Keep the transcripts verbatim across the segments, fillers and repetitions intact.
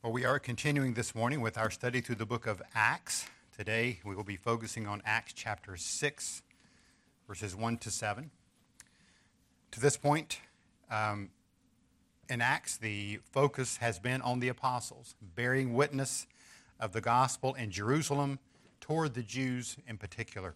Well, we are continuing this morning with our study through the book of Acts. Today we will be focusing on Acts chapter six, verses one to seven. To this point, um, in Acts, the focus has been on the apostles, bearing witness of the gospel in Jerusalem toward the Jews in particular.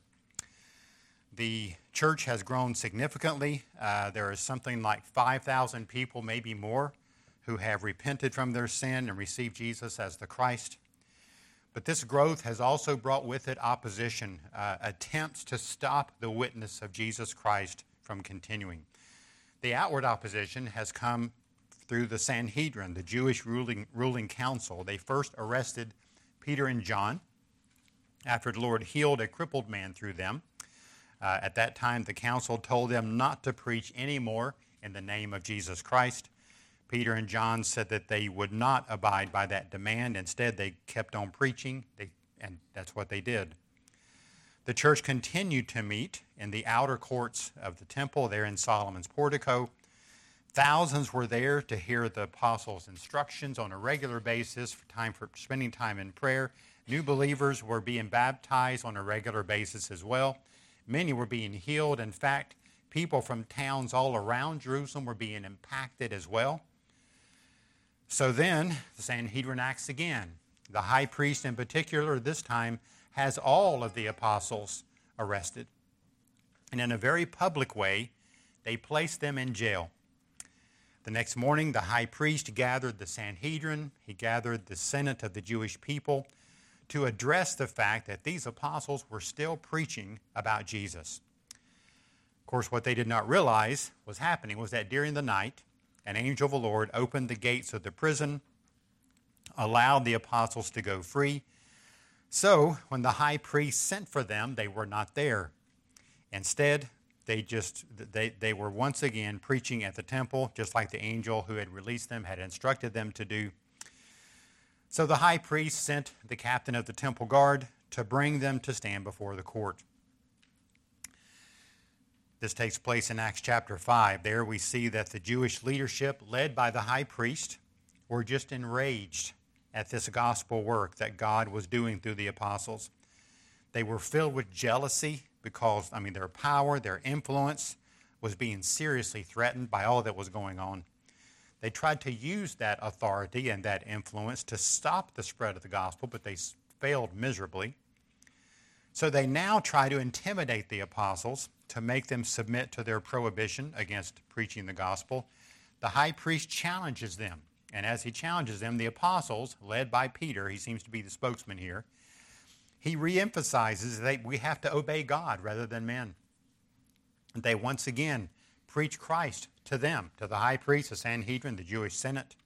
The church has grown significantly. Uh, there is something like five thousand people, maybe more, who have repented from their sin and received Jesus as the Christ. But this growth has also brought with it opposition, uh, attempts to stop the witness of Jesus Christ from continuing. The outward opposition has come through the Sanhedrin, the Jewish ruling, ruling council. They first arrested Peter and John after the Lord healed a crippled man through them. Uh, at that time, the council told them not to preach anymore in the name of Jesus Christ. Peter and John said that they would not abide by that demand. Instead, they kept on preaching, they, and that's what they did. The church continued to meet in the outer courts of the temple there in Solomon's portico. Thousands were there to hear the apostles' instructions on a regular basis, for time for spending time in prayer. New believers were being baptized on a regular basis as well. Many were being healed. In fact, people from towns all around Jerusalem were being impacted as well. So then, the Sanhedrin acts again. The high priest in particular, this time, has all of the apostles arrested. And in a very public way, they place them in jail. The next morning, the high priest gathered the Sanhedrin. He gathered the Senate of the Jewish people to address the fact that these apostles were still preaching about Jesus. Of course, what they did not realize was happening was that during the night, an angel of the Lord opened the gates of the prison, allowed the apostles to go free. So, when the high priest sent for them, they were not there. Instead, they just they, they were once again preaching at the temple, just like the angel who had released them had instructed them to do. So the high priest sent the captain of the temple guard to bring them to stand before the court. This takes place in Acts chapter five. There we see that the Jewish leadership, led by the high priest, were just enraged at this gospel work that God was doing through the apostles. They were filled with jealousy because, I mean, their power, their influence was being seriously threatened by all that was going on. They tried to use that authority and that influence to stop the spread of the gospel, but they failed miserably. So they now try to intimidate the apostles to make them submit to their prohibition against preaching the gospel. The high priest challenges them, and as he challenges them, the apostles, led by Peter, he seems to be the spokesman here, he reemphasizes that we have to obey God rather than men. And they once again preach Christ to them, to the high priest, the Sanhedrin, the Jewish Senate.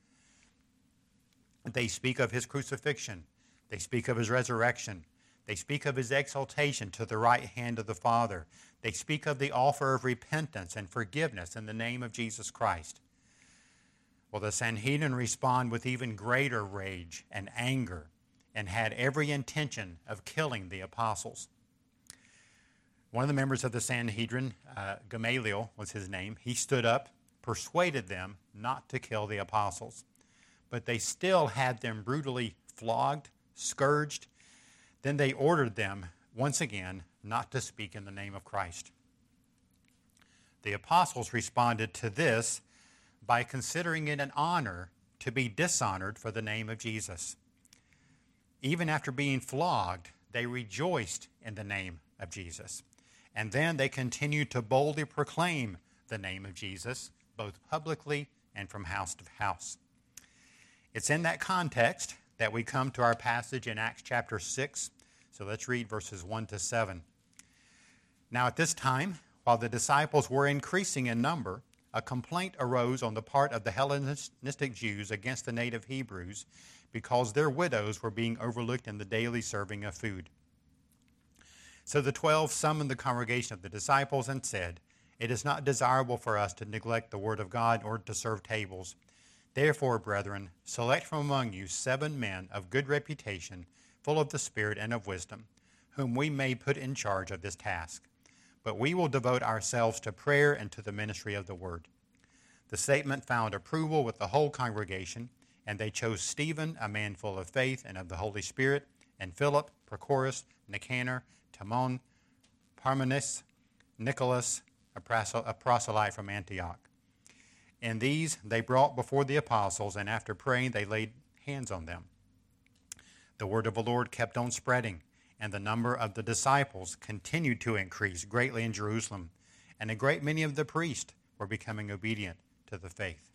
They speak of his crucifixion. They speak of his resurrection. They speak of his exaltation to the right hand of the Father. They speak of the offer of repentance and forgiveness in the name of Jesus Christ. Well, the Sanhedrin respond with even greater rage and anger and had every intention of killing the apostles. One of the members of the Sanhedrin, uh, Gamaliel was his name, he stood up, persuaded them not to kill the apostles. But they still had them brutally flogged, scourged. Then they ordered them, once again, not to speak in the name of Christ. The apostles responded to this by considering it an honor to be dishonored for the name of Jesus. Even after being flogged, they rejoiced in the name of Jesus. And then they continued to boldly proclaim the name of Jesus, both publicly and from house to house. It's in that context that we come to our passage in Acts chapter six. So let's read verses one to seven. Now at this time, while the disciples were increasing in number, a complaint arose on the part of the Hellenistic Jews against the native Hebrews because their widows were being overlooked in the daily serving of food. So the twelve summoned the congregation of the disciples and said, "It is not desirable for us to neglect the word of God or to serve tables. Therefore, brethren, select from among you seven men of good reputation, full of the Spirit and of wisdom, whom we may put in charge of this task. But we will devote ourselves to prayer and to the ministry of the word." The statement found approval with the whole congregation, And they chose Stephen, a man full of faith and of the Holy Spirit, and Philip, Prochorus, Nicanor, Timon, Parmenas, Nicholas, a proselyte from Antioch. And these they brought before the apostles, and after praying they laid hands on them. The word of the Lord kept on spreading, and the number of the disciples continued to increase greatly in Jerusalem, and a great many of the priests were becoming obedient to the faith.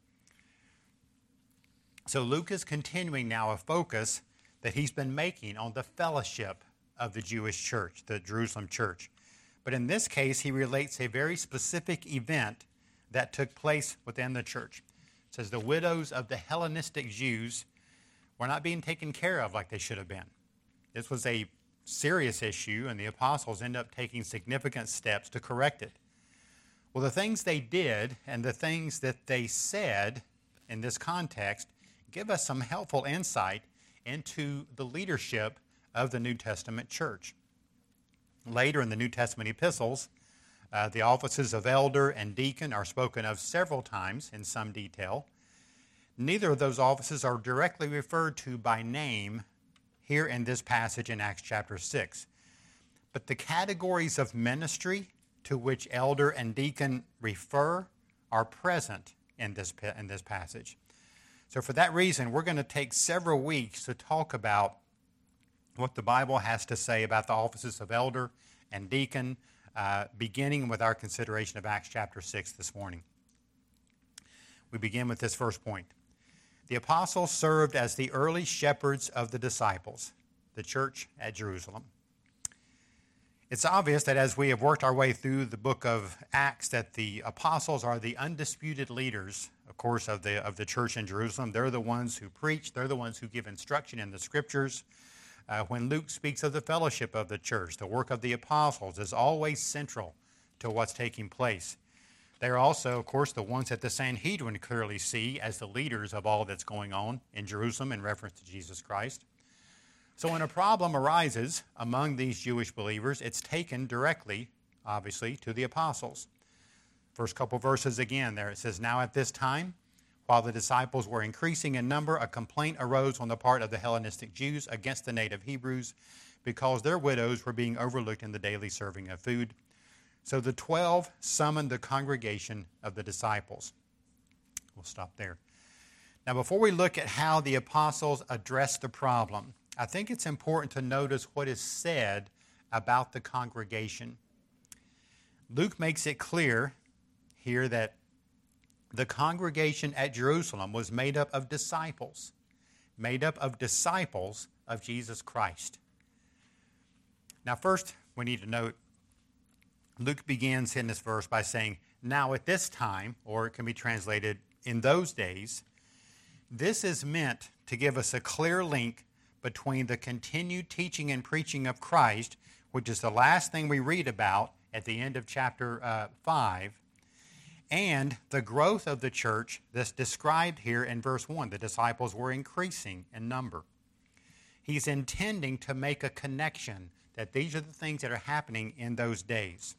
So Luke is continuing now a focus that he's been making on the fellowship of the Jewish church, the Jerusalem church. But in this case, he relates a very specific event that took place within the church. It says the widows of the Hellenistic Jews were not being taken care of like they should have been. This was a serious issue, and the apostles end up taking significant steps to correct it. Well, the things they did and the things that they said in this context give us some helpful insight into the leadership of the New Testament church. Later in the New Testament epistles, uh, the offices of elder and deacon are spoken of several times in some detail. Neither of those offices are directly referred to by name here in this passage in Acts chapter six. But the categories of ministry to which elder and deacon refer are present in this, in this passage. So for that reason, we're going to take several weeks to talk about what the Bible has to say about the offices of elder and deacon, uh, beginning with our consideration of Acts chapter six this morning. We begin with this first point. The apostles served as the early shepherds of the disciples, the church at Jerusalem. It's obvious that as we have worked our way through the book of Acts, that the apostles are the undisputed leaders, of course, of the of the church in Jerusalem. They're the ones who preach. They're the ones who give instruction in the scriptures. Uh, when Luke speaks of the fellowship of the church, the work of the apostles is always central to what's taking place. They're also, of course, the ones that the Sanhedrin clearly see as the leaders of all that's going on in Jerusalem in reference to Jesus Christ. So when a problem arises among these Jewish believers, it's taken directly, obviously, to the apostles. First couple verses again there, it says, "Now at this time, while the disciples were increasing in number, a complaint arose on the part of the Hellenistic Jews against the native Hebrews because their widows were being overlooked in the daily serving of food. So the twelve summoned the congregation of the disciples." We'll stop there. Now, before we look at how the apostles addressed the problem, I think it's important to notice what is said about the congregation. Luke makes it clear here that the congregation at Jerusalem was made up of disciples, made up of disciples of Jesus Christ. Now, first, we need to note, Luke begins in this verse by saying, "Now at this time," or it can be translated, "in those days." This is meant to give us a clear link between the continued teaching and preaching of Christ, which is the last thing we read about at the end of chapter uh, five, and the growth of the church that's described here in verse one. The disciples were increasing in number. He's intending to make a connection that these are the things that are happening in those days.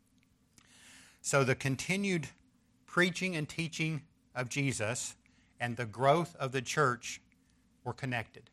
So the continued preaching and teaching of Jesus and the growth of the church were connected.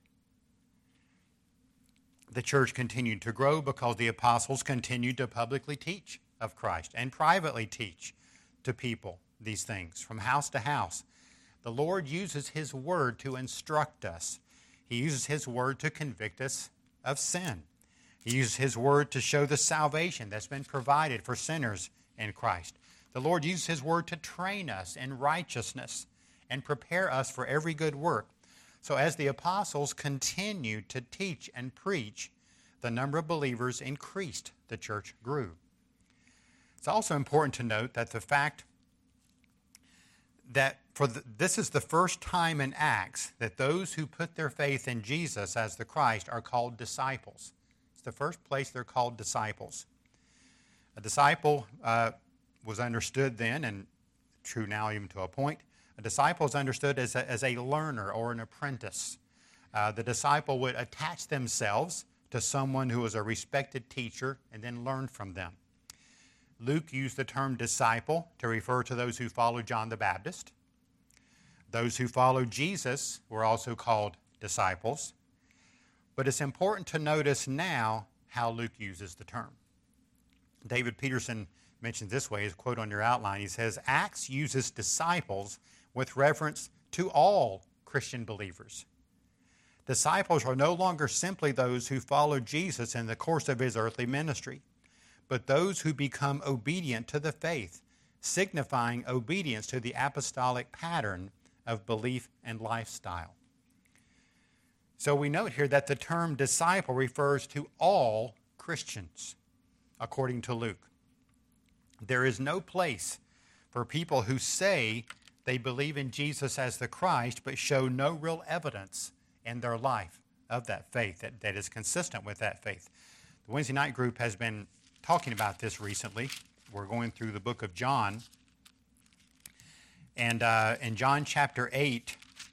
The church continued to grow because the apostles continued to publicly teach of Christ and privately teach to people these things from house to house. The Lord uses His word to instruct us. He uses His word to convict us of sin. He uses His word to show the salvation that's been provided for sinners in Christ. The Lord uses His word to train us in righteousness and prepare us for every good work. So as the apostles continued to teach and preach, the number of believers increased. The church grew. It's also important to note that the fact that for the, this is the first time in Acts that those who put their faith in Jesus as the Christ are called disciples. It's the first place they're called disciples. A disciple uh, was understood then, and true now even to a point, a disciple is understood as a, as a learner or an apprentice. Uh, the disciple would attach themselves to someone who was a respected teacher and then learn from them. Luke used the term disciple to refer to those who followed John the Baptist. Those who followed Jesus were also called disciples. But it's important to notice now how Luke uses the term. David Peterson mentions this way, his quote on your outline. He says, Acts uses disciples with reference to all Christian believers. Disciples are no longer simply those who followed Jesus in the course of his earthly ministry, but those who become obedient to the faith, signifying obedience to the apostolic pattern of belief and lifestyle. So we note here that the term disciple refers to all Christians, according to Luke. There is no place for people who say they believe in Jesus as the Christ, but show no real evidence in their life of that faith that, that is consistent with that faith. The Wednesday night group has been talking about this recently. We're going through the book of John. And uh, in John chapter eight,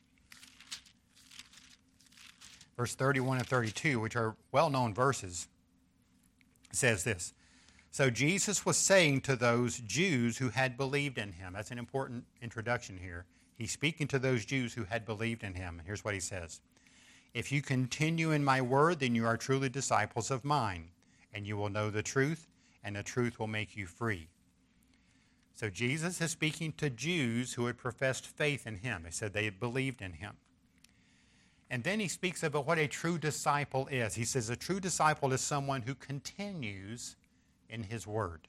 verse thirty-one and thirty-two, which are well-known verses, says this. So Jesus was saying to those Jews who had believed in him. That's an important introduction here. He's speaking to those Jews who had believed in him. Here's what he says. If you continue in my word, then you are truly disciples of mine, and you will know the truth, and the truth will make you free. So Jesus is speaking to Jews who had professed faith in him. They said they had believed in him. And then he speaks about what a true disciple is. He says a true disciple is someone who continues in his word.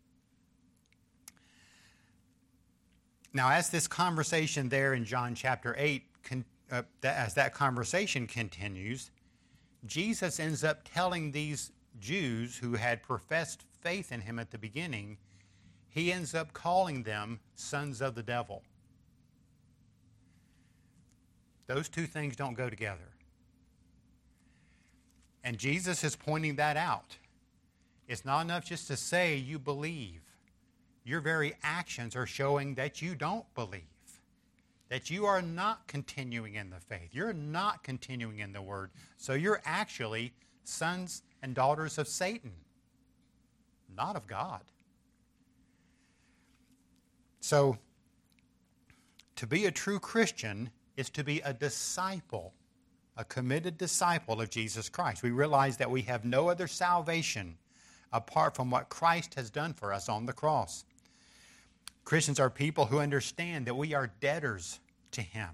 Now, as this conversation there in John chapter eight, con, uh, that, as that conversation continues, Jesus ends up telling these Jews who had professed faith in him at the beginning, he ends up calling them sons of the devil. Those two things don't go together. And Jesus is pointing that out. It's not enough just to say you believe. Your very actions are showing that you don't believe, that you are not continuing in the faith. You're not continuing in the word. So you're actually sons and daughters of Satan, not of God. So to be a true Christian is to be a disciple, a committed disciple of Jesus Christ. We realize that we have no other salvation apart from what Christ has done for us on the cross. Christians are people who understand that we are debtors to him.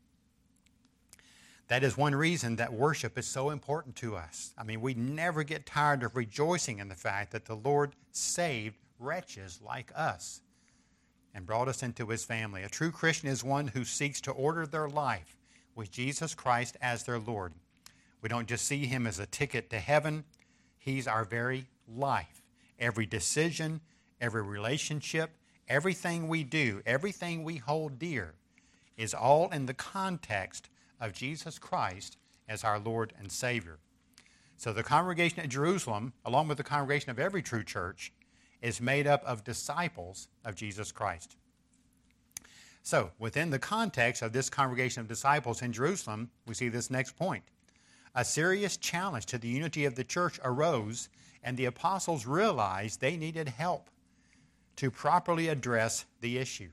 That is one reason that worship is so important to us. I mean, we never get tired of rejoicing in the fact that the Lord saved wretches like us and brought us into his family. A true Christian is one who seeks to order their life with Jesus Christ as their Lord. We don't just see him as a ticket to heaven. He's our very life. Every decision, every relationship, everything we do, everything we hold dear is all in the context of Jesus Christ as our Lord and Savior. So the congregation at Jerusalem, along with the congregation of every true church, is made up of disciples of Jesus Christ. So within the context of this congregation of disciples in Jerusalem, we see this next point. A serious challenge to the unity of the church arose, and the apostles realized they needed help to properly address the issue.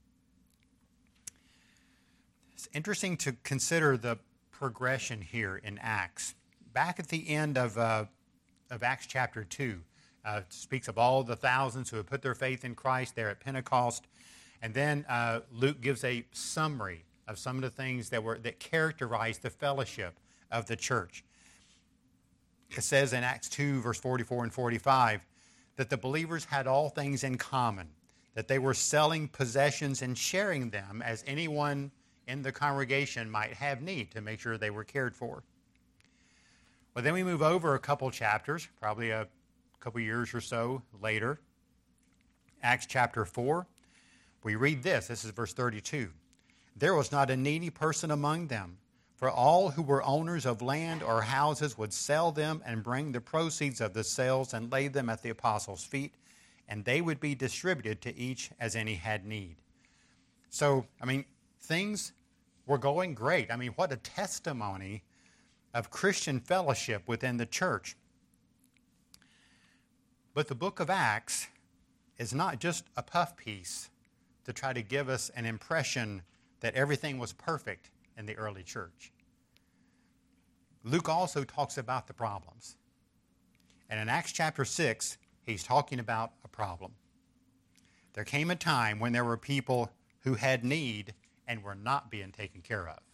It's interesting to consider the progression here in Acts. Back at the end of, uh, of Acts chapter two, uh, it speaks of all the thousands who have put their faith in Christ there at Pentecost. And then uh, Luke gives a summary of some of the things that were that characterized the fellowship of the church. It says in Acts two, verse forty-four and forty-five, that the believers had all things in common, that they were selling possessions and sharing them as anyone in the congregation might have need to make sure they were cared for. Well, then we move over a couple chapters, probably a couple years or so later. Acts chapter four, we read this. This is verse thirty-two. There was not a needy person among them, for all who were owners of land or houses would sell them and bring the proceeds of the sales and lay them at the apostles' feet, and they would be distributed to each as any had need. So, I mean, things were going great. I mean, what a testimony of Christian fellowship within the church. But the book of Acts is not just a puff piece to try to give us an impression that everything was perfect in the early church. Luke also talks about the problems. And in Acts chapter six, he's talking about a problem. There came a time when there were people who had need and were not being taken care of.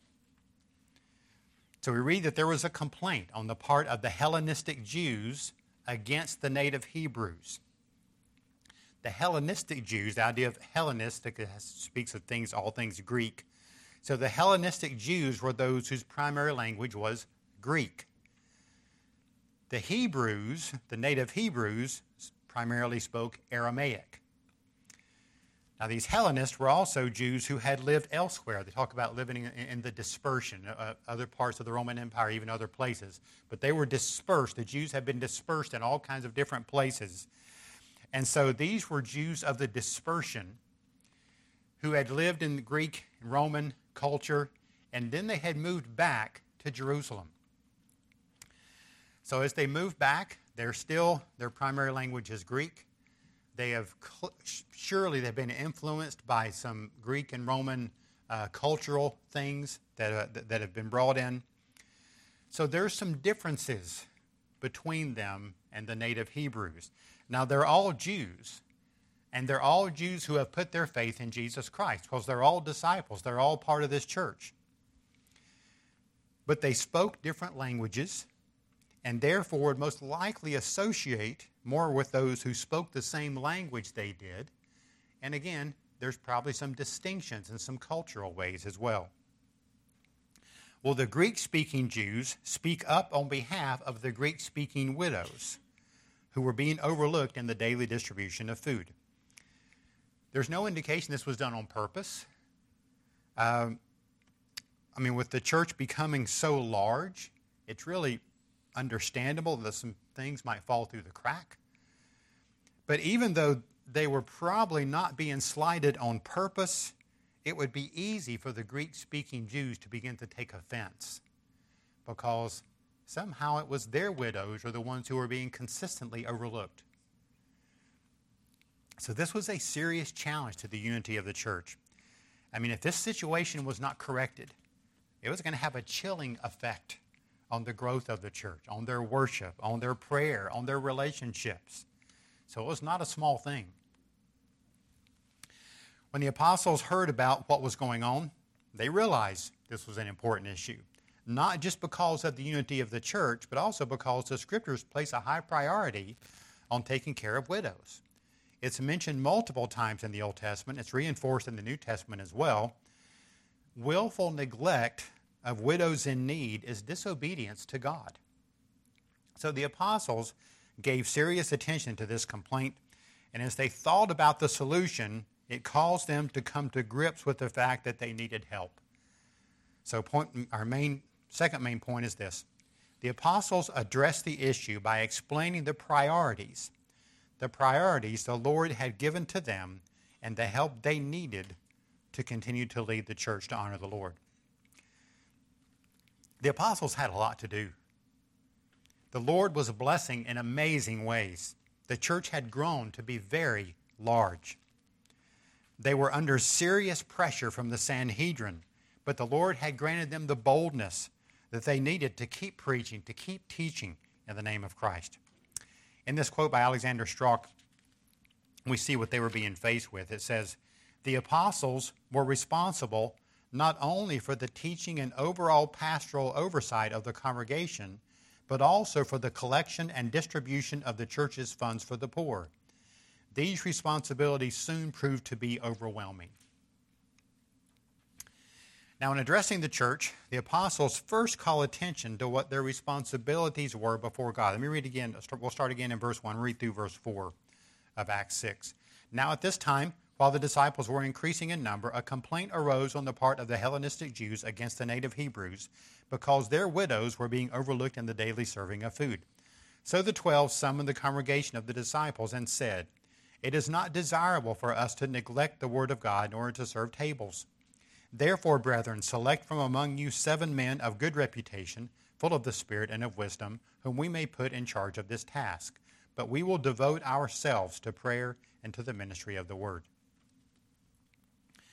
So we read that there was a complaint on the part of the Hellenistic Jews against the native Hebrews. The Hellenistic Jews, the idea of Hellenistic speaks of things, all things Greek. So the Hellenistic Jews were those whose primary language was Greek. The Hebrews, the native Hebrews, primarily spoke Aramaic. Now, these Hellenists were also Jews who had lived elsewhere. They talk about living in, in the dispersion, uh, other parts of the Roman Empire, even other places. But they were dispersed. The Jews had been dispersed in all kinds of different places. And so these were Jews of the dispersion who had lived in the Greek and Roman culture, and then they had moved back to Jerusalem. So as they moved back, they're still, their primary language is Greek. They have, surely they've been influenced by some Greek and Roman uh, cultural things that, uh, that have been brought in. So there's some differences between them and the native Hebrews. Now, they're all Jews, and they're all Jews who have put their faith in Jesus Christ, because they're all disciples. They're all part of this church. But they spoke different languages, and therefore would most likely associate more with those who spoke the same language they did. And again, there's probably some distinctions in some cultural ways as well. Well, the Greek-speaking Jews speak up on behalf of the Greek-speaking widows who were being overlooked in the daily distribution of food. There's no indication this was done on purpose. Um, I mean, with the church becoming so large, it's really understandable that some things might fall through the crack. But even though they were probably not being slighted on purpose, it would be easy for the Greek-speaking Jews to begin to take offense, because somehow it was their widows or the ones who were being consistently overlooked. So this was a serious challenge to the unity of the church. I mean, if this situation was not corrected, it was going to have a chilling effect on the growth of the church, on their worship, on their prayer, on their relationships. So it was not a small thing. When the apostles heard about what was going on, they realized this was an important issue, not just because of the unity of the church, but also because the Scriptures place a high priority on taking care of widows. It's mentioned multiple times in the Old Testament. It's reinforced in the New Testament as well. Willful neglect of widows in need is disobedience to God. So the apostles gave serious attention to this complaint, and as they thought about the solution, it caused them to come to grips with the fact that they needed help. So point, our main, second main point is this. The apostles addressed the issue by explaining the priorities, the priorities the Lord had given to them and the help they needed to continue to lead the church to honor the Lord. The apostles had a lot to do. The Lord was blessing in amazing ways. The church had grown to be very large. They were under serious pressure from the Sanhedrin, but the Lord had granted them the boldness that they needed to keep preaching, to keep teaching in the name of Christ. In this quote by Alexander Strauch, we see what they were being faced with. It says, the apostles were responsible not only for the teaching and overall pastoral oversight of the congregation, but also for the collection and distribution of the church's funds for the poor. These responsibilities soon proved to be overwhelming. Now, in addressing the church, the apostles first call attention to what their responsibilities were before God. Let me read again. We'll start again in verse one, read through verse four of Acts six. Now, at this time, while the disciples were increasing in number, a complaint arose on the part of the Hellenistic Jews against the native Hebrews because their widows were being overlooked in the daily serving of food. So the twelve summoned the congregation of the disciples and said, it is not desirable for us to neglect the word of God in order to serve tables. Therefore, brethren, select from among you seven men of good reputation, full of the Spirit and of wisdom, whom we may put in charge of this task. But we will devote ourselves to prayer and to the ministry of the word.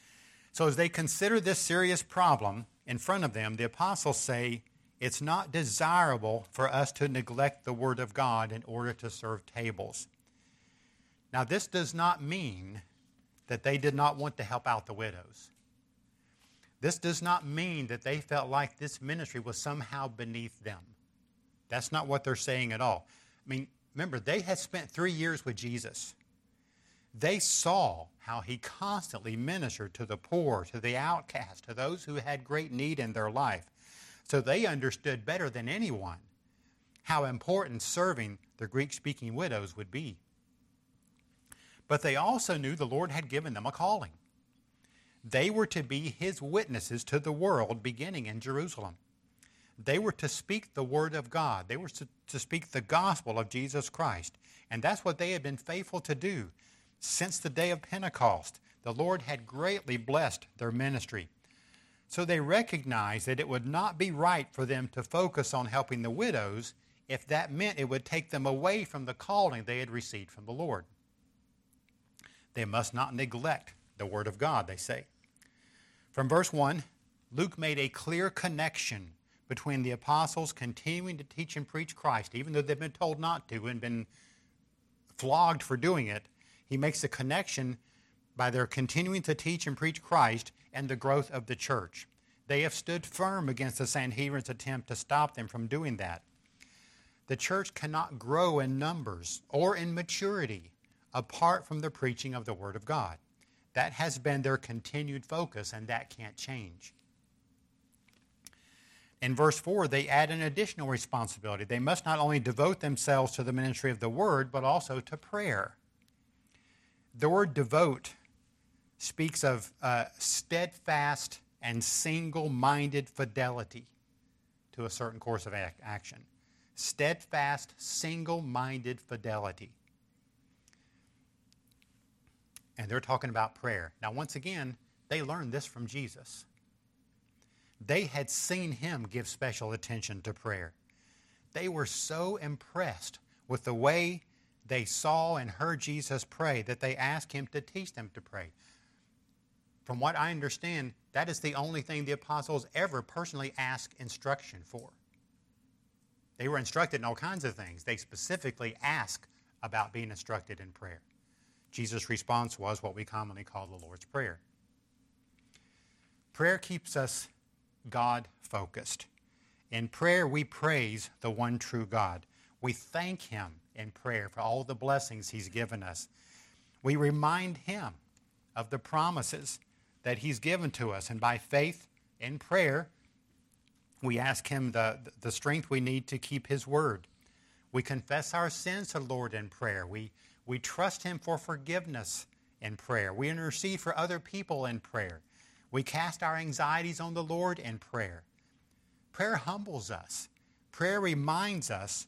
So as they consider this serious problem in front of them, the apostles say, it's not desirable for us to neglect the Word of God in order to serve tables. Now, this does not mean that they did not want to help out the widows. This does not mean that they felt like this ministry was somehow beneath them. That's not what they're saying at all. I mean, remember, they had spent three years with Jesus. They saw how he constantly ministered to the poor, to the outcast, to those who had great need in their life. So they understood better than anyone how important serving the Greek-speaking widows would be. But they also knew the Lord had given them a calling. They were to be his witnesses to the world beginning in Jerusalem. They were to speak the word of God. They were to, to speak the gospel of Jesus Christ. And that's what they had been faithful to do since the day of Pentecost. The Lord had greatly blessed their ministry. So they recognized that it would not be right for them to focus on helping the widows if that meant it would take them away from the calling they had received from the Lord. They must not neglect the word of God, they say. From verse one, Luke made a clear connection between the apostles continuing to teach and preach Christ, even though they've been told not to and been flogged for doing it. He makes a connection by their continuing to teach and preach Christ and the growth of the church. They have stood firm against the Sanhedrin's attempt to stop them from doing that. The church cannot grow in numbers or in maturity apart from the preaching of the Word of God. That has been their continued focus, and that can't change. In verse four, they add an additional responsibility. They must not only devote themselves to the ministry of the Word, but also to prayer. The word devote speaks of uh, steadfast and single-minded fidelity to a certain course of ac- action. Steadfast, single-minded fidelity. And they're talking about prayer. Now, once again, they learned this from Jesus. They had seen him give special attention to prayer. They were so impressed with the way they saw and heard Jesus pray that they asked him to teach them to pray. From what I understand, that is the only thing the apostles ever personally asked instruction for. They were instructed in all kinds of things. They specifically asked about being instructed in prayer. Jesus' response was what we commonly call the Lord's Prayer. Prayer keeps us God-focused. In prayer, we praise the one true God. We thank him in prayer for all the blessings he's given us. We remind him of the promises that he's given to us. And by faith in prayer, we ask him the, the strength we need to keep his word. We confess our sins to the Lord in prayer. We, we trust him for forgiveness in prayer. We intercede for other people in prayer. We cast our anxieties on the Lord in prayer. Prayer humbles us. Prayer reminds us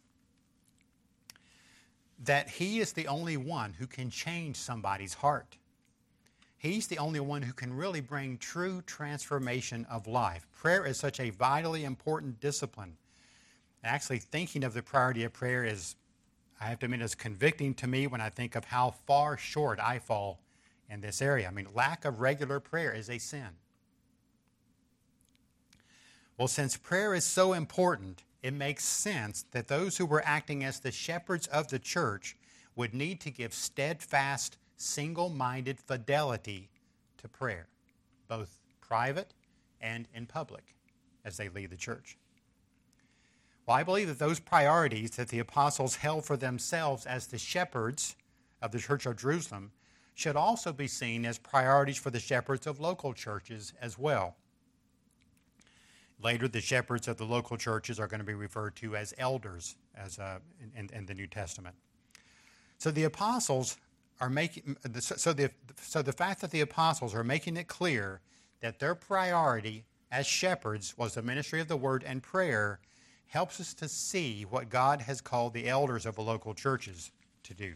that he is the only one who can change somebody's heart. He's the only one who can really bring true transformation of life. Prayer is such a vitally important discipline. Actually, thinking of the priority of prayer is, I have to admit, is convicting to me when I think of how far short I fall in this area. I mean, lack of regular prayer is a sin. Well, since prayer is so important, it makes sense that those who were acting as the shepherds of the church would need to give steadfast, single-minded fidelity to prayer, both private and in public, as they lead the church. Well, I believe that those priorities that the apostles held for themselves as the shepherds of the Church of Jerusalem should also be seen as priorities for the shepherds of local churches as well. Later, the shepherds of the local churches are going to be referred to as elders as uh, in, in the New Testament. So the apostles are making so the so the fact that the apostles are making it clear that their priority as shepherds was the ministry of the word and prayer helps us to see what God has called the elders of the local churches to do.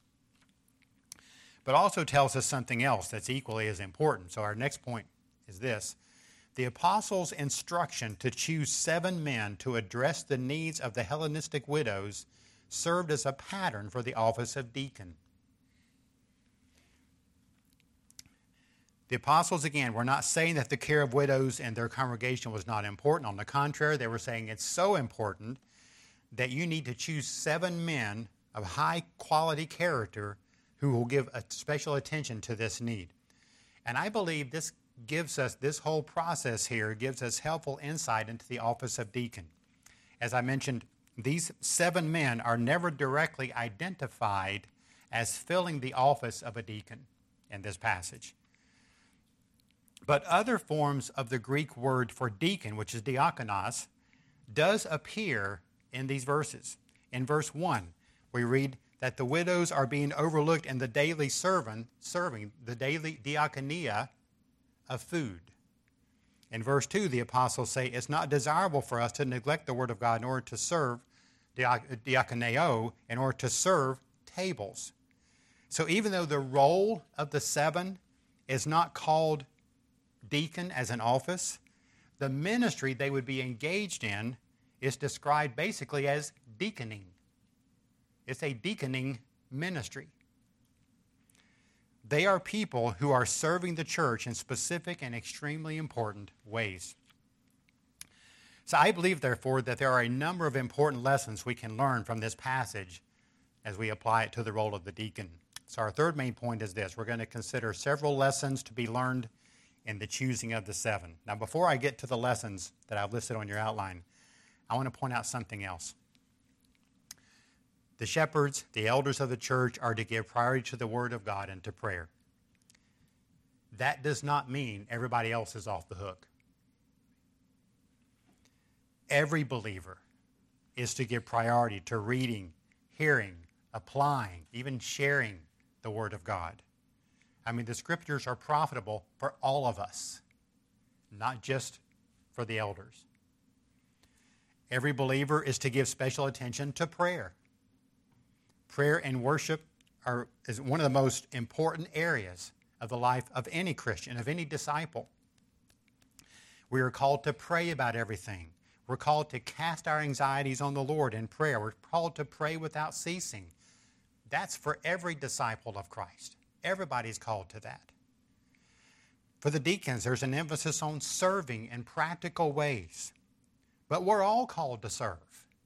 But also tells us something else that's equally as important. So our next point is this. The apostles' instruction to choose seven men to address the needs of the Hellenistic widows served as a pattern for the office of deacon. The apostles, again, were not saying that the care of widows and their congregation was not important. On the contrary, they were saying it's so important that you need to choose seven men of high quality character who will give a special attention to this need. And I believe this gives us, this whole process here gives us helpful insight into the office of deacon. As I mentioned, these seven men are never directly identified as filling the office of a deacon in this passage. But other forms of the Greek word for deacon, which is diakonos, does appear in these verses. In verse one, we read that the widows are being overlooked in the daily serving, serving the daily diakonia of food. In verse two, the apostles say it's not desirable for us to neglect the word of God in order to serve diakoneo, in order to serve tables. So even though the role of the seven is not called deacon as an office, the ministry they would be engaged in is described basically as deaconing. It's a deaconing ministry. They are people who are serving the church in specific and extremely important ways. So I believe, therefore, that there are a number of important lessons we can learn from this passage as we apply it to the role of the deacon. So our third main point is this. We're going to consider several lessons to be learned in the choosing of the seven. Now, before I get to the lessons that I've listed on your outline, I want to point out something else. The shepherds, the elders of the church, are to give priority to the word of God and to prayer. That does not mean everybody else is off the hook. Every believer is to give priority to reading, hearing, applying, even sharing the word of God. I mean, the scriptures are profitable for all of us, not just for the elders. Every believer is to give special attention to prayer. Prayer and worship are is one of the most important areas of the life of any Christian, of any disciple. We are called to pray about everything. We're called to cast our anxieties on the Lord in prayer. We're called to pray without ceasing. That's for every disciple of Christ. Everybody's called to that. For the deacons, there's an emphasis on serving in practical ways. But we're all called to serve.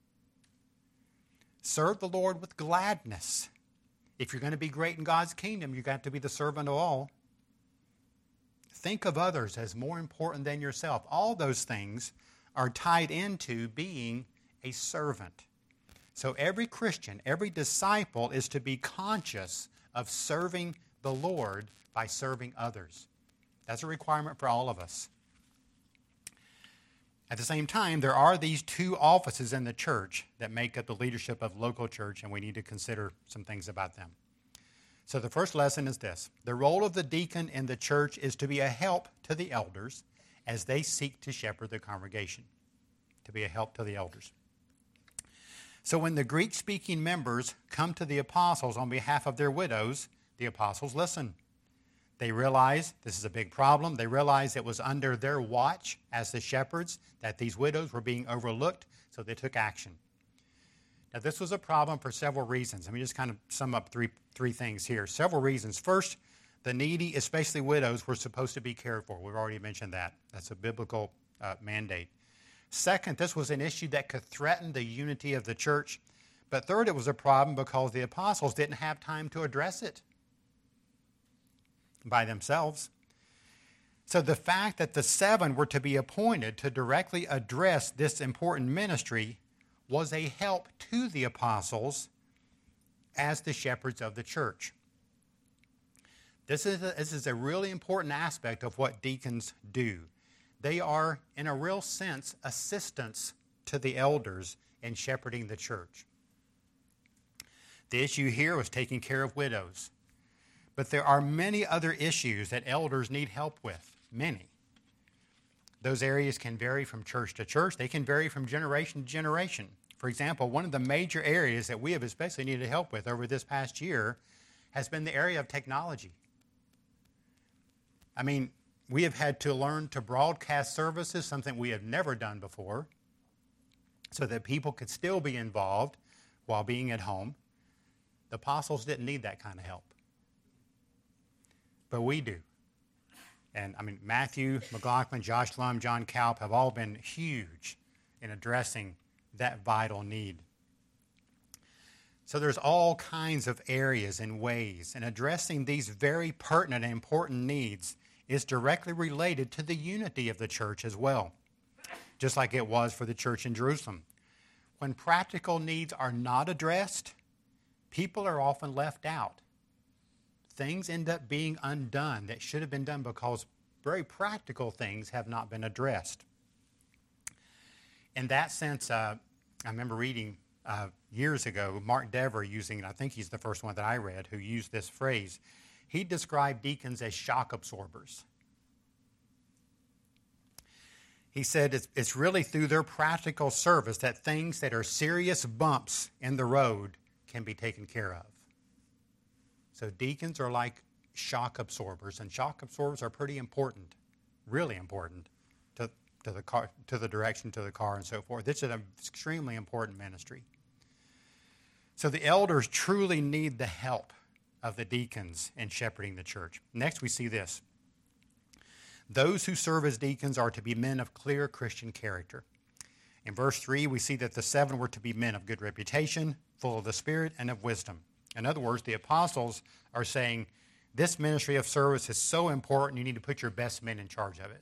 Serve the Lord with gladness. If you're going to be great in God's kingdom, you've got to be the servant of all. Think of others as more important than yourself. All those things are tied into being a servant. So every Christian, every disciple is to be conscious of serving the Lord by serving others. That's a requirement for all of us. At the same time, there are these two offices in the church that make up the leadership of local church, and we need to consider some things about them. So the first lesson is this. The role of the deacon in the church is to be a help to the elders as they seek to shepherd the congregation, to be a help to the elders. So when the Greek-speaking members come to the apostles on behalf of their widows, the apostles listen. They realize this is a big problem. They realize it was under their watch as the shepherds that these widows were being overlooked, so they took action. Now, this was a problem for several reasons. Let me just kind of sum up three, three things here. Several reasons. First, the needy, especially widows, were supposed to be cared for. We've already mentioned that. That's a biblical uh, mandate. Second, this was an issue that could threaten the unity of the church. But third, it was a problem because the apostles didn't have time to address it by themselves. So the fact that the seven were to be appointed to directly address this important ministry was a help to the apostles as the shepherds of the church. This is a, this is a really important aspect of what deacons do. They are, in a real sense, assistants to the elders in shepherding the church. The issue here was taking care of widows. But there are many other issues that elders need help with, many. Those areas can vary from church to church. They can vary from generation to generation. For example, one of the major areas that we have especially needed help with over this past year has been the area of technology. I mean, we have had to learn to broadcast services, something we have never done before, so that people could still be involved while being at home. The apostles didn't need that kind of help. But we do. And I mean, Matthew McLaughlin, Josh Lum, John Kalp have all been huge in addressing that vital need. So there's all kinds of areas and ways, and addressing these very pertinent and important needs is directly related to the unity of the church as well, just like it was for the church in Jerusalem. When practical needs are not addressed, people are often left out. Things end up being undone that should have been done because very practical things have not been addressed. In that sense, uh, I remember reading uh, years ago, Mark Dever using, I think he's the first one that I read, who used this phrase. He described deacons as shock absorbers. He said it's, it's really through their practical service that things that are serious bumps in the road can be taken care of. So deacons are like shock absorbers, and shock absorbers are pretty important, really important, to, to the car, to the direction, to the car, and so forth. This is an extremely important ministry. So the elders truly need the help of the deacons in shepherding the church. Next, we see this. Those who serve as deacons are to be men of clear Christian character. In verse three, we see that the seven were to be men of good reputation, full of the Spirit, and of wisdom. In other words, the apostles are saying, this ministry of service is so important, you need to put your best men in charge of it.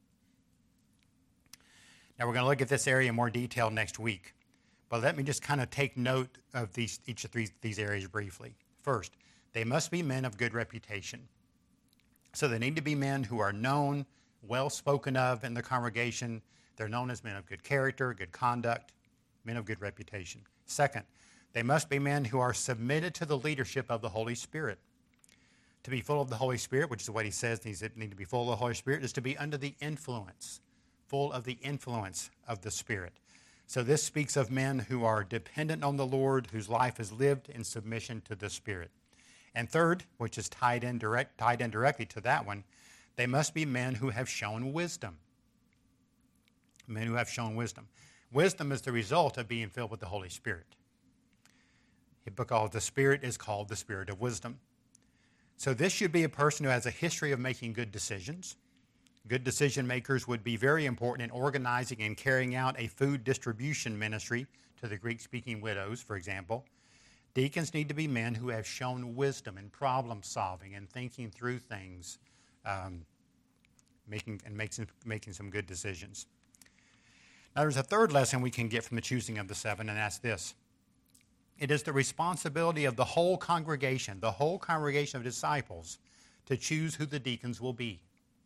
Now, we're going to look at this area in more detail next week. But let me just kind of take note of these, each of these, these areas briefly. First, they must be men of good reputation. So they need to be men who are known, well spoken of in the congregation. They're known as men of good character, good conduct, men of good reputation. Second, they must be men who are submitted to the leadership of the Holy Spirit. To be full of the Holy Spirit, which is what he says needs to need to be full of the Holy Spirit, is to be under the influence, full of the influence of the Spirit. So this speaks of men who are dependent on the Lord, whose life is lived in submission to the Spirit. And third, which is tied in direct, tied in directly to that one, they must be men who have shown wisdom. Men who have shown wisdom. Wisdom is the result of being filled with the Holy Spirit, because the Spirit is called the Spirit of wisdom. So this should be a person who has a history of making good decisions. Good decision makers would be very important in organizing and carrying out a food distribution ministry to the Greek-speaking widows, for example. Deacons need to be men who have shown wisdom in problem solving and thinking through things, um, making and making, making some good decisions. Now, there's a third lesson we can get from the choosing of the seven, and that's this. It is the responsibility of the whole congregation, the whole congregation of disciples, to choose who the deacons will be.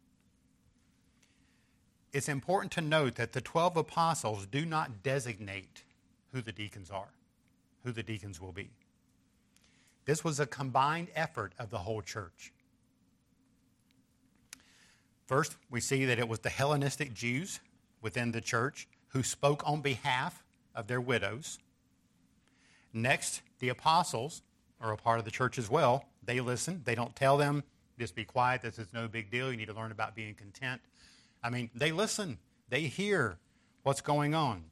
It's important to note that the twelve apostles do not designate who the deacons are, who the deacons will be. This was a combined effort of the whole church. First, we see that it was the Hellenistic Jews within the church who spoke on behalf of their widows. Next, the apostles are a part of the church as well. They listen. They don't tell them, just be quiet, this is no big deal, you need to learn about being content. I mean, they listen. They hear what's going on.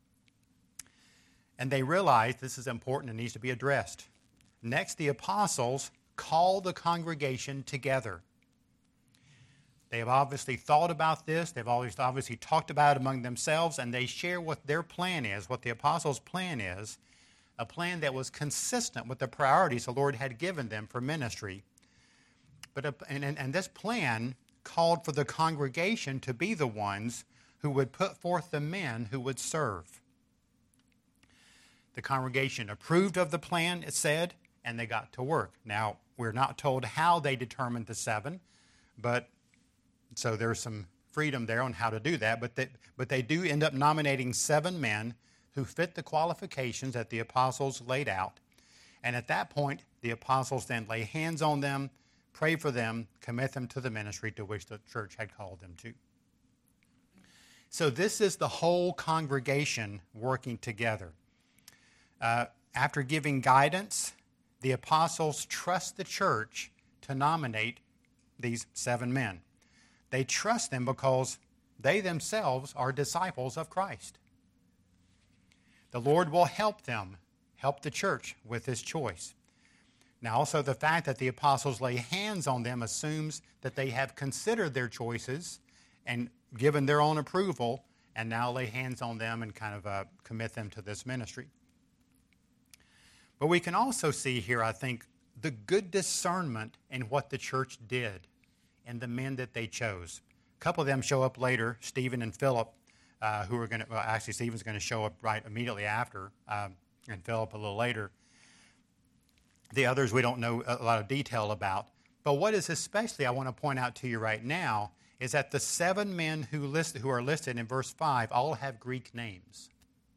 And they realize this is important and needs to be addressed. Next, the apostles call the congregation together. They have obviously thought about this. They've always obviously talked about it among themselves, and they share what their plan is, what the apostles' plan is, a plan that was consistent with the priorities the Lord had given them for ministry. But a, and, and, and this plan called for the congregation to be the ones who would put forth the men who would serve. The congregation approved of the plan, it said, and they got to work. Now, we're not told how they determined the seven, but so there's some freedom there on how to do that, but they, but they do end up nominating seven men who fit the qualifications that the apostles laid out. And at that point, the apostles then lay hands on them, pray for them, commit them to the ministry to which the church had called them to. So this is the whole congregation working together. Uh, after giving guidance, the apostles trust the church to nominate these seven men. They trust them because they themselves are disciples of Christ. The Lord will help them, help the church with this choice. Now, also the fact that the apostles lay hands on them assumes that they have considered their choices and given their own approval, and now lay hands on them and kind of uh, commit them to this ministry. But we can also see here, I think, the good discernment in what the church did and the men that they chose. A couple of them show up later, Stephen and Philip, uh, who are going to, well, actually Stephen's going to show up right immediately after, um, and Philip a little later. The others we don't know a lot of detail about. But what is especially I want to point out to you right now is that the seven men who, list, who are listed in verse five all have Greek names.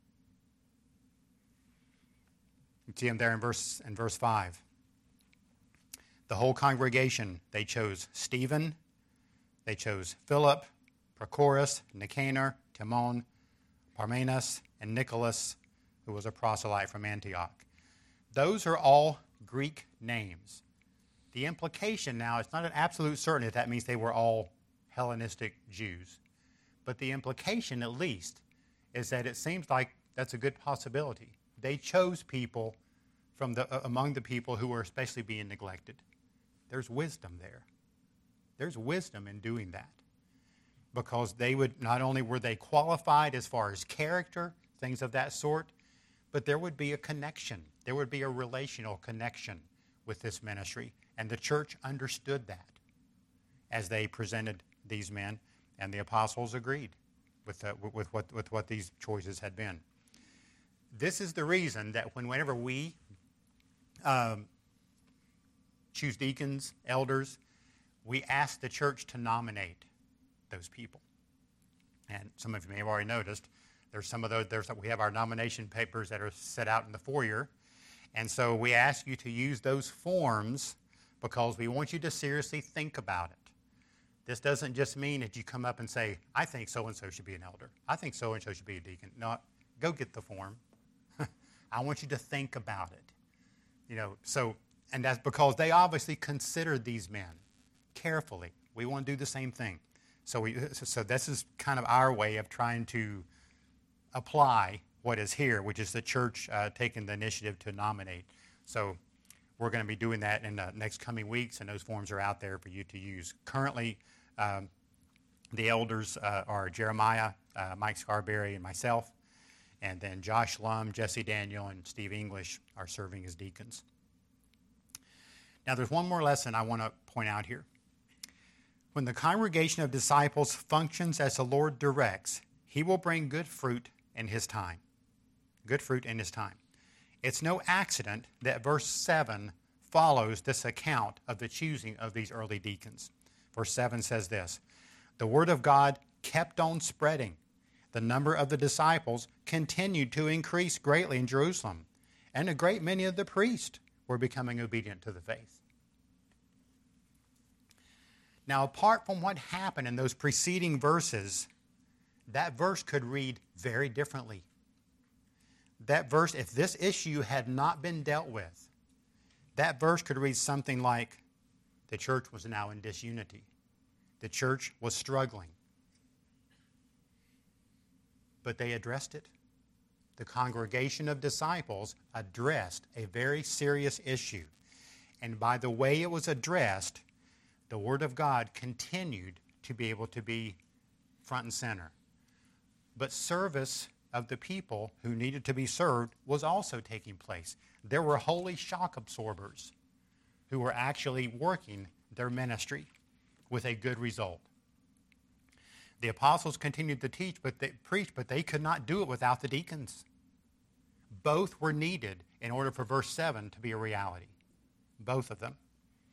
You see them there in verse, in verse five. The whole congregation, they chose Stephen, they chose Philip, Prochorus, Nicanor, Timon, Parmenas, and Nicholas, who was a proselyte from Antioch. Those are all Greek names. The implication now, it's not an absolute certainty that that means they were all Hellenistic Jews. But the implication, at least, is that it seems like that's a good possibility. They chose people from the, uh, among the people who were especially being neglected. There's wisdom there. There's wisdom in doing that. Because they would, not only were they qualified as far as character, things of that sort, but there would be a connection. There would be a relational connection with this ministry. And the church understood that as they presented these men, and the apostles agreed with, uh, with, what, with what these choices had been. This is the reason that when, whenever we um, choose deacons, elders, we ask the church to nominate those people. And some of you may have already noticed, there's some of those, there's, we have our nomination papers that are set out in the foyer. And so we ask you to use those forms because we want you to seriously think about it. This doesn't just mean that you come up and say, I think so-and-so should be an elder. I think so-and-so should be a deacon. No, go get the form. I want you to think about it. You know, so, and that's because they obviously considered these men carefully. We want to do the same thing. So we, so this is kind of our way of trying to apply what is here, which is the church uh, taking the initiative to nominate. So we're going to be doing that in the next coming weeks, and those forms are out there for you to use. Currently, um, the elders uh, are Jeremiah, uh, Mike Scarberry, and myself. And then Josh Lum, Jesse Daniel, and Steve English are serving as deacons. Now, there's one more lesson I want to point out here. When the congregation of disciples functions as the Lord directs, he will bring good fruit in his time. Good fruit in his time. It's no accident that verse seven follows this account of the choosing of these early deacons. Verse seven says this, the word of God kept on spreading. The number of the disciples continued to increase greatly in Jerusalem, and a great many of the priests were becoming obedient to the faith. Now, apart from what happened in those preceding verses, that verse could read very differently. That verse, if this issue had not been dealt with, that verse could read something like, the church was now in disunity. The church was struggling. But they addressed it. The congregation of disciples addressed a very serious issue. And by the way it was addressed, the Word of God continued to be able to be front and center. But service of the people who needed to be served was also taking place. There were holy shock absorbers who were actually working their ministry with a good result. The apostles continued to teach, but they preach, but they could not do it without the deacons. Both were needed in order for verse seven to be a reality. Both of them.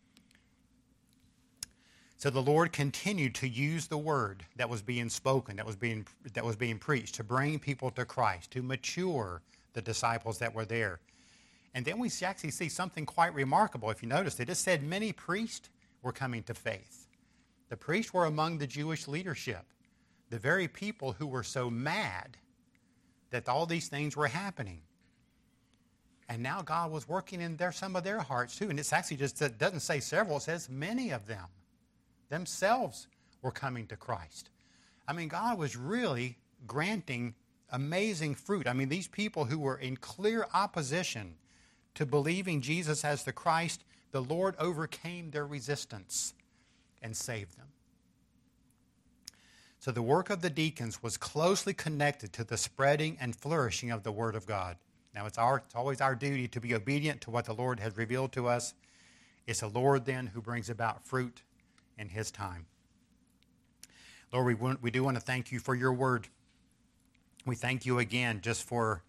So the Lord continued to use the word that was being spoken, that was being that was being preached, to bring people to Christ, to mature the disciples that were there. And then we actually see something quite remarkable. If you notice, it said many priests were coming to faith. The priests were among the Jewish leadership, the very people who were so mad that all these things were happening. And now God was working in their, some of their hearts too. And it's actually just, it doesn't say several, it says many of them themselves were coming to Christ. I mean, God was really granting amazing fruit. I mean, these people who were in clear opposition to believing Jesus as the Christ, the Lord overcame their resistance and saved them. So the work of the deacons was closely connected to the spreading and flourishing of the Word of God. Now, it's, our, it's always our duty to be obedient to what the Lord has revealed to us. It's the Lord then who brings about fruit in His time. Lord, we, want, we do want to thank you for your word. We thank you again just for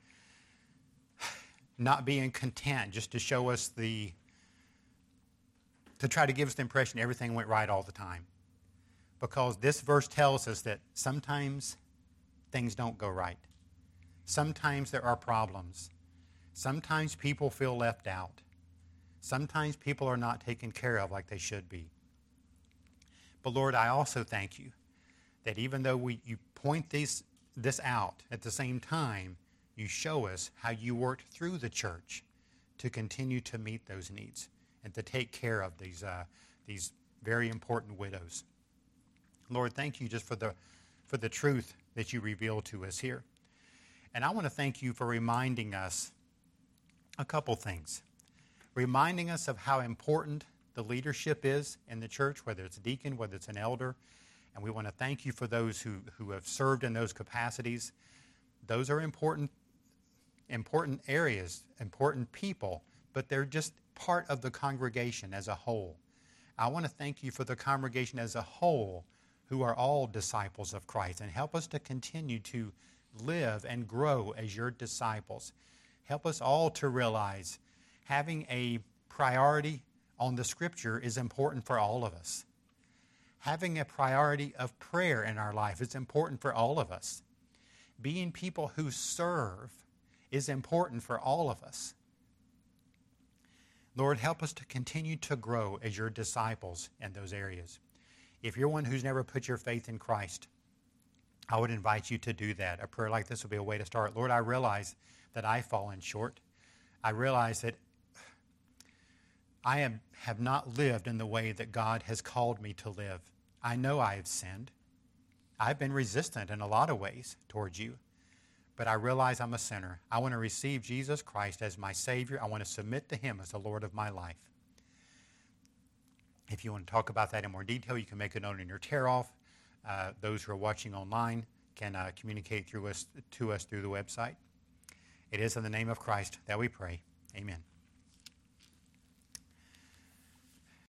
not being content, just to show us the, to try to give us the impression everything went right all the time. Because this verse tells us that sometimes things don't go right. Sometimes there are problems. Sometimes people feel left out. Sometimes people are not taken care of like they should be. But Lord, I also thank you that even though we you point these, this out, at the same time, you show us how you worked through the church to continue to meet those needs and to take care of these, uh, these very important widows. Lord, thank you just for the, for the truth that you reveal to us here. And I want to thank you for reminding us a couple things. Reminding us of how important the leadership is in the church, whether it's a deacon, whether it's an elder. And we want to thank you for those who, who have served in those capacities. Those are important, important areas, important people, but they're just part of the congregation as a whole. I want to thank you for the congregation as a whole, who are all disciples of Christ, and help us to continue to live and grow as your disciples. Help us all to realize having a priority on the Scripture is important for all of us. Having a priority of prayer in our life is important for all of us. Being people who serve is important for all of us. Lord, help us to continue to grow as your disciples in those areas. If you're one who's never put your faith in Christ, I would invite you to do that. A prayer like this would be a way to start. Lord, I realize that I've fallen short. I realize that I am, have not lived in the way that God has called me to live. I know I have sinned. I've been resistant in a lot of ways towards you, but I realize I'm a sinner. I want to receive Jesus Christ as my Savior. I want to submit to Him as the Lord of my life. If you want to talk about that in more detail, you can make a note in your tear-off. Uh, those who are watching online can uh, communicate through us to us through the website. It is in the name of Christ that we pray. Amen.